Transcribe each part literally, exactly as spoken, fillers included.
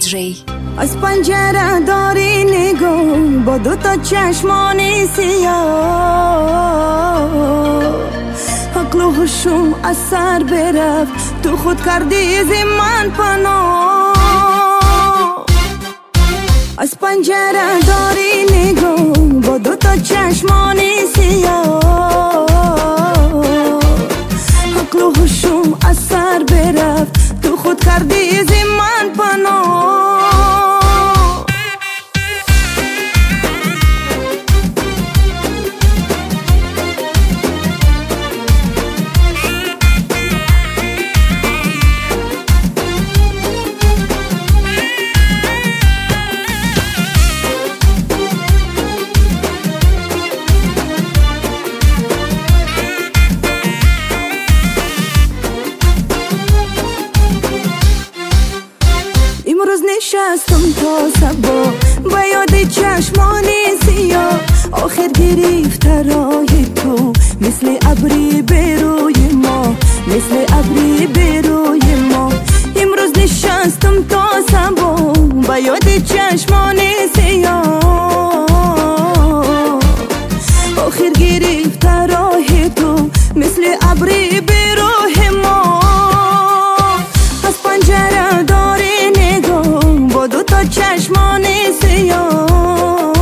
دیجی. از پنجره داری نگاه با دوتا چشمانی سیاه، عقل و هوشم از سر برفت، تو خود کردی از من پناه. از پنجره داری نگاه با دوتا چشمانی سیاه، عقل و هوشم از سر برفت، تو خود کردی از من پناه. امروز نشستم تا صبا با یاد چشمانی سیاه، آخر گرفت راه تو مثل ابری بروی ما، مثل ابری بروی ما. امروز نشستم تا صبا با یاد چشمانی سیاه، آخر گرفت راه تو مثل ابری بروی ما. از پنجره داری با دوتا چشمان سیاه،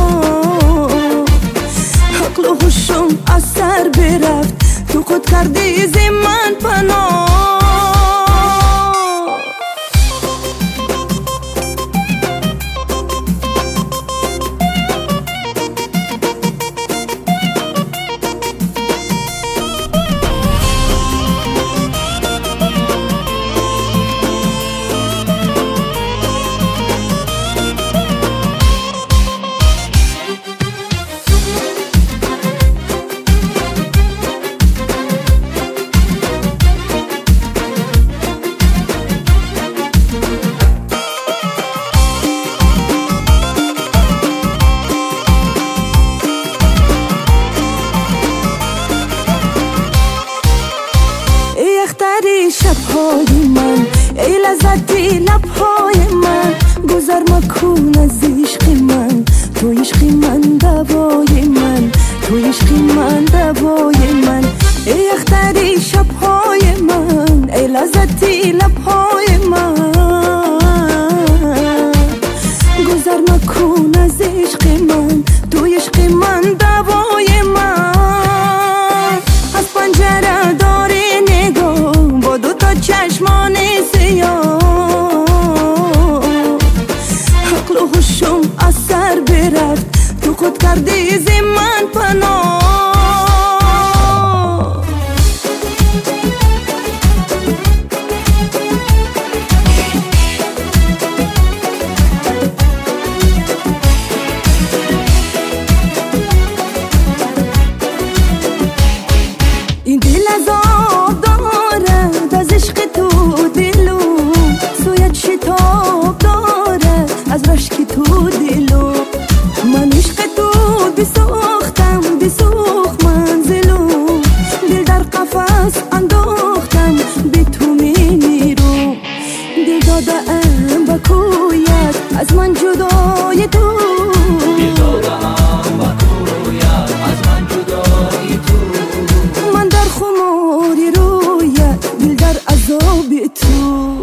عقل و هوشم از سر برفت، تو خود کردی از من پناه. ای شبهای من، ای لذتی لبهای من، گذر مکن از عشق من، تو عشق من دوای من، تو عشق من دوای من. ای اختری شبهای من، ای لذتی لبهای من، گذر مکن از عشق من، تو عشق من دوای من. از پنجره داری نگاه با دوتا چشمان سیاه، عقل و هوشم از سر برفت، تو خود کردی از من پناه. این دل از آب دارد از عشق تو، دلو سویت شتاب دارد از رشک تو دلو. من عشق تو بساختم بسوخ منزلو، دل در قفس انداختم به تو می رو. دل داده ام با کویت از من جدای تو، دل داده ام با کویت از من جدای تو. من در خماری رویت، دل در عذاب تو.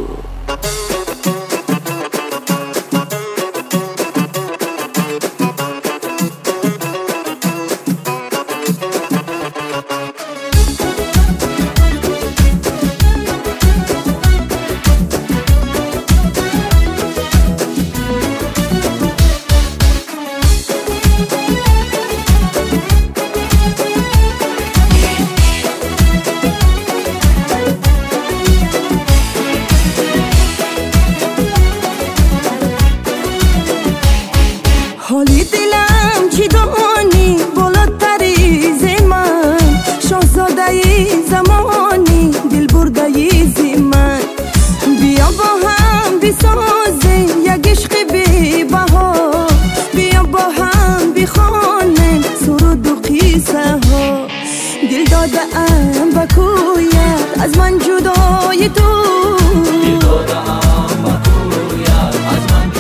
حالی دلم چی دانی بالاتری ز من، شاهزاده زمانی دل برده ز من. بیا با هم بسازه یک عشق بی بها، بیا با هم بخوانیم سرود و قصه ها. دل داده ام با کویت از من جدای تو، دل داده ام با کویت از من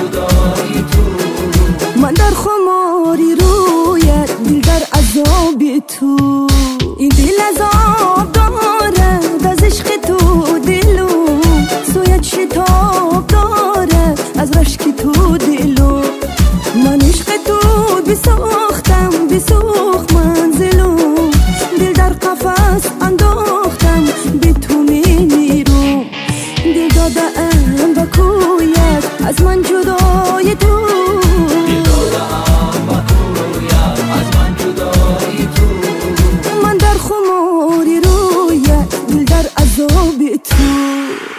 تو. این دل عذاب دارد از عشق تو دلو، سویت شتاب دارد از رشک تو دلو. من عشق تو بساختم بسوخ منزلو، دل در قفس انداختم به تو میرو. دل دادم با کویت از من جدای تو، دل دادم با کویت از من جدای تو. من در خماری رویت دل در عذاب تو.